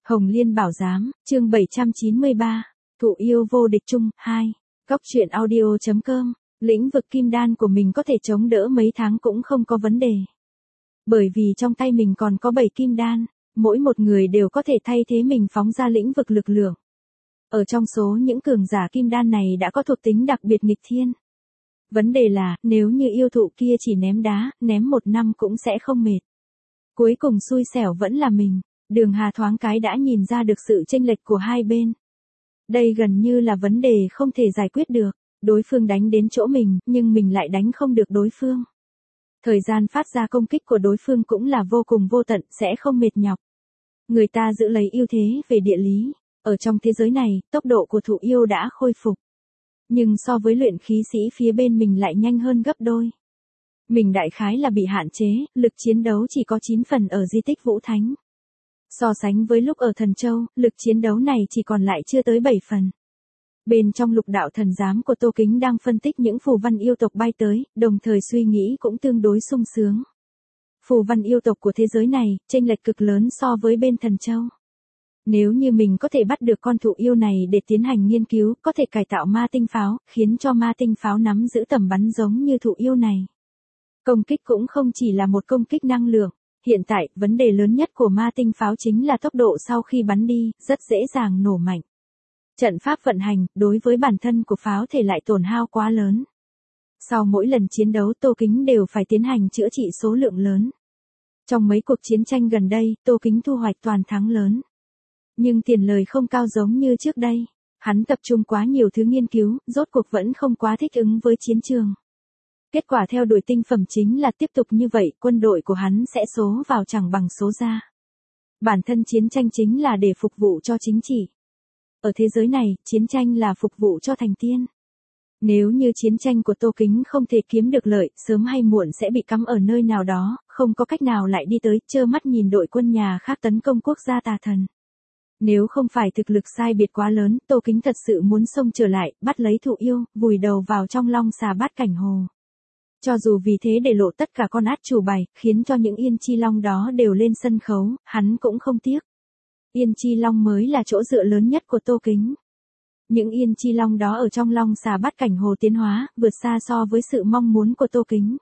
Hồng Liên Bảo Giám, chương 793, Thụ Yêu Vô Địch Chung, 2, Góc truyện audio.com, lĩnh vực kim đan của mình có thể chống đỡ mấy tháng cũng không có vấn đề. Bởi vì trong tay mình còn có 7 kim đan, mỗi một người đều có thể thay thế mình phóng ra lĩnh vực lực lượng. Ở trong số những cường giả kim đan này đã có thuộc tính đặc biệt nghịch thiên. Vấn đề là, nếu như yêu thụ kia chỉ ném đá, ném 1 năm cũng sẽ không mệt. Cuối cùng xui xẻo vẫn là mình. Đường Hà thoáng cái đã nhìn ra được sự chênh lệch của hai bên. Đây gần như là vấn đề không thể giải quyết được, đối phương đánh đến chỗ mình, nhưng mình lại đánh không được đối phương. Thời gian phát ra công kích của đối phương cũng là vô cùng vô tận, sẽ không mệt nhọc. Người ta giữ lấy ưu thế về địa lý, ở trong thế giới này, tốc độ của thụ yêu đã khôi phục. Nhưng so với luyện khí sĩ phía bên mình lại nhanh hơn gấp đôi. Mình đại khái là bị hạn chế, lực chiến đấu chỉ có 9 phần ở di tích Vũ Thánh. So sánh với lúc ở Thần Châu, lực chiến đấu này chỉ còn lại chưa tới 7 phần. Bên trong Lục Đạo Thần Giám của Tô Kính đang phân tích những phù văn yêu tộc bay tới, đồng thời suy nghĩ cũng tương đối sung sướng. Phù văn yêu tộc của thế giới này, chênh lệch cực lớn so với bên Thần Châu. Nếu như mình có thể bắt được con thụ yêu này để tiến hành nghiên cứu, có thể cải tạo ma tinh pháo, khiến cho ma tinh pháo nắm giữ tầm bắn giống như thụ yêu này. Công kích cũng không chỉ là một công kích năng lượng. Hiện tại, vấn đề lớn nhất của ma tinh pháo chính là tốc độ sau khi bắn đi, rất dễ dàng nổ mạnh. Trận pháp vận hành, đối với bản thân của pháo thể lại tổn hao quá lớn. Sau mỗi lần chiến đấu Tô Kính đều phải tiến hành chữa trị số lượng lớn. Trong mấy cuộc chiến tranh gần đây, Tô Kính thu hoạch toàn thắng lớn. Nhưng tiền lời không cao giống như trước đây. Hắn tập trung quá nhiều thứ nghiên cứu, rốt cuộc vẫn không quá thích ứng với chiến trường. Kết quả theo đuổi tinh phẩm chính là tiếp tục như vậy, quân đội của hắn sẽ số vào chẳng bằng số ra. Bản thân chiến tranh chính là để phục vụ cho chính trị. Ở thế giới này, chiến tranh là phục vụ cho thành tiên. Nếu như chiến tranh của Tô Kính không thể kiếm được lợi, sớm hay muộn sẽ bị cắm ở nơi nào đó, không có cách nào lại đi tới, trơ mắt nhìn đội quân nhà khác tấn công quốc gia tà thần. Nếu không phải thực lực sai biệt quá lớn, Tô Kính thật sự muốn xông trở lại, bắt lấy thụ yêu, vùi đầu vào trong long xà bát cảnh hồ. Cho dù vì thế để lộ tất cả con át chủ bài, khiến cho những Yên Chi Long đó đều lên sân khấu, hắn cũng không tiếc. Yên Chi Long mới là chỗ dựa lớn nhất của Tô Kính. Những Yên Chi Long đó ở trong long xà bát cảnh hồ tiến hóa, vượt xa so với sự mong muốn của Tô Kính.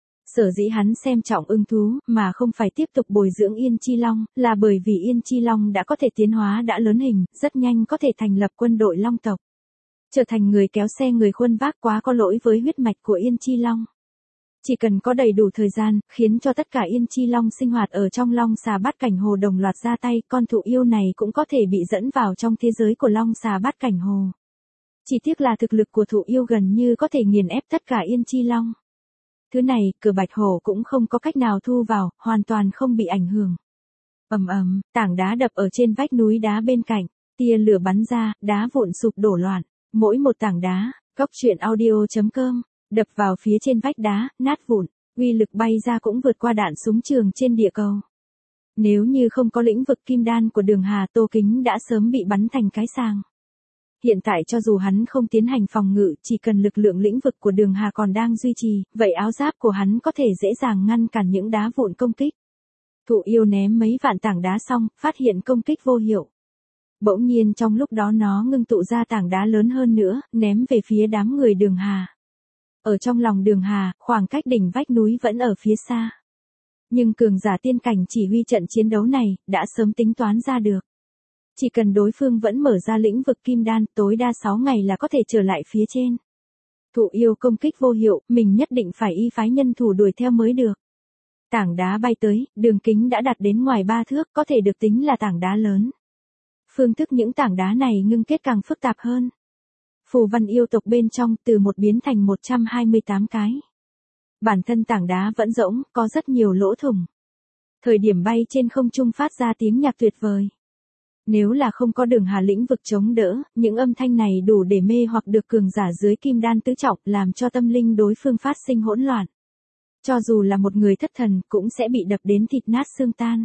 Sở dĩ hắn xem trọng ưng thú, mà không phải tiếp tục bồi dưỡng Yên Chi Long, là bởi vì Yên Chi Long đã có thể tiến hóa đã lớn hình, rất nhanh có thể thành lập quân đội long tộc. Trở thành người kéo xe người khuân vác quá có lỗi với huyết mạch của Yên Chi Long. Chỉ cần có đầy đủ thời gian, khiến cho tất cả Yên Chi Long sinh hoạt ở trong long xà bát cảnh hồ đồng loạt ra tay, con thụ yêu này cũng có thể bị dẫn vào trong thế giới của long xà bát cảnh hồ. Chỉ tiếc là thực lực của thụ yêu gần như có thể nghiền ép tất cả Yên Chi Long. Thứ này, Cửa Bạch Hổ cũng không có cách nào thu vào, hoàn toàn không bị ảnh hưởng. Ầm ầm, tảng đá đập ở trên vách núi đá bên cạnh, tia lửa bắn ra, đá vụn sụp đổ loạn, mỗi một tảng đá, Góc truyện audio.com. Đập vào phía trên vách đá, nát vụn, uy lực bay ra cũng vượt qua đạn súng trường trên địa cầu. Nếu như không có lĩnh vực kim đan của Đường Hà, Tô Kính đã sớm bị bắn thành cái sàng. Hiện tại cho dù hắn không tiến hành phòng ngự, chỉ cần lực lượng lĩnh vực của Đường Hà còn đang duy trì, vậy áo giáp của hắn có thể dễ dàng ngăn cản những đá vụn công kích. Thụ yêu ném mấy vạn tảng đá xong, phát hiện công kích vô hiệu. Bỗng nhiên trong lúc đó nó ngưng tụ ra tảng đá lớn hơn nữa, ném về phía đám người Đường Hà. Ở trong lòng Đường Hà, khoảng cách đỉnh vách núi vẫn ở phía xa. Nhưng cường giả tiên cảnh chỉ huy trận chiến đấu này, đã sớm tính toán ra được. Chỉ cần đối phương vẫn mở ra lĩnh vực kim đan, tối đa 6 ngày là có thể trở lại phía trên. Thụ yêu công kích vô hiệu, mình nhất định phải y phái nhân thủ đuổi theo mới được. Tảng đá bay tới, đường kính đã đạt đến ngoài 3 thước, có thể được tính là tảng đá lớn. Phương thức những tảng đá này ngưng kết càng phức tạp hơn. Phù văn yêu tộc bên trong từ 1 biến thành 128 cái. Bản thân tảng đá vẫn rỗng, có rất nhiều lỗ thủng. Thời điểm bay trên không trung phát ra tiếng nhạc tuyệt vời. Nếu là không có Đường Hà lĩnh vực chống đỡ, những âm thanh này đủ để mê hoặc được cường giả dưới kim đan tứ trọng, làm cho tâm linh đối phương phát sinh hỗn loạn. Cho dù là một người thất thần, cũng sẽ bị đập đến thịt nát xương tan.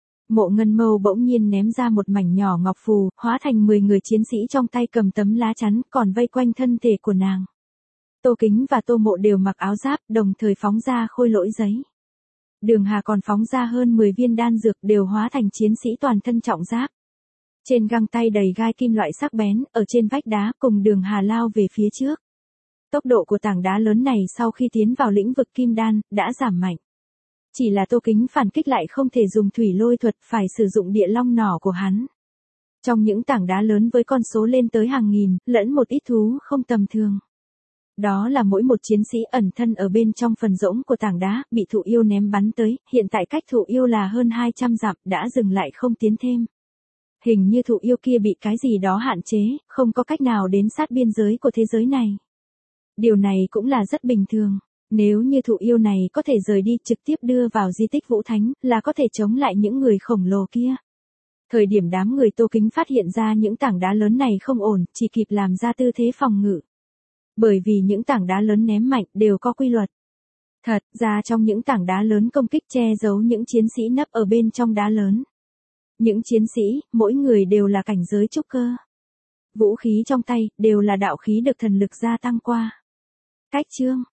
Mộ Ngân Mâu bỗng nhiên ném ra một mảnh nhỏ ngọc phù, hóa thành 10 người chiến sĩ trong tay cầm tấm lá chắn, còn vây quanh thân thể của nàng. Tô Kính và Tô Mộ đều mặc áo giáp, đồng thời phóng ra khôi lỗi giấy. Đường Hà còn phóng ra hơn 10 viên đan dược đều hóa thành chiến sĩ toàn thân trọng giáp. Trên găng tay đầy gai kim loại sắc bén, ở trên vách đá cùng đường hà lao về phía trước. Tốc độ của tảng đá lớn này sau khi tiến vào lĩnh vực kim đan, đã giảm mạnh. Chỉ là Tô Kính phản kích lại không thể dùng thủy lôi thuật, phải sử dụng địa long nỏ của hắn. Trong những tảng đá lớn với con số lên tới hàng nghìn, lẫn một ít thú không tầm thường. Đó là mỗi một chiến sĩ ẩn thân ở bên trong phần rỗng của tảng đá, bị thụ yêu ném bắn tới, hiện tại cách thụ yêu là hơn 200 dặm, đã dừng lại không tiến thêm. Hình như thụ yêu kia bị cái gì đó hạn chế, không có cách nào đến sát biên giới của thế giới này. Điều này cũng là rất bình thường. Nếu như thụ yêu này có thể rời đi trực tiếp đưa vào di tích Vũ Thánh, là có thể chống lại những người khổng lồ kia. Thời điểm đám người Tô Kính phát hiện ra những tảng đá lớn này không ổn, chỉ kịp làm ra tư thế phòng ngự. Bởi vì những tảng đá lớn ném mạnh đều có quy luật. Thật ra trong những tảng đá lớn công kích che giấu những chiến sĩ nấp ở bên trong đá lớn. Những chiến sĩ, mỗi người đều là cảnh giới trúc cơ. Vũ khí trong tay, đều là đạo khí được thần lực gia tăng qua. Cách chương